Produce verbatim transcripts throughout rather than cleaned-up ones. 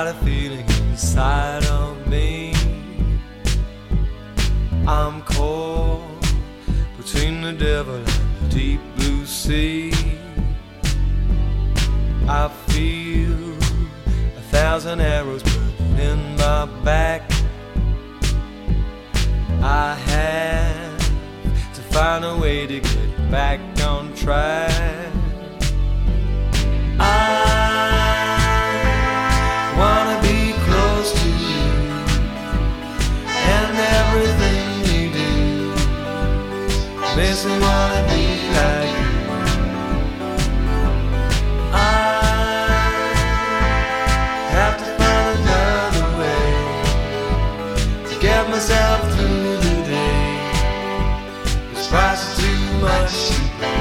a feeling inside of me. I'm caught between the devil and the deep blue sea. I feel a thousand arrows burning in my back. I have to find a way to get back on track. I wanna be close to you and everything you do. Makes me wanna be like you. I have to find another way to get myself through the day. This price is too much to pay.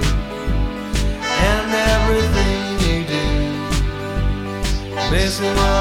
Missing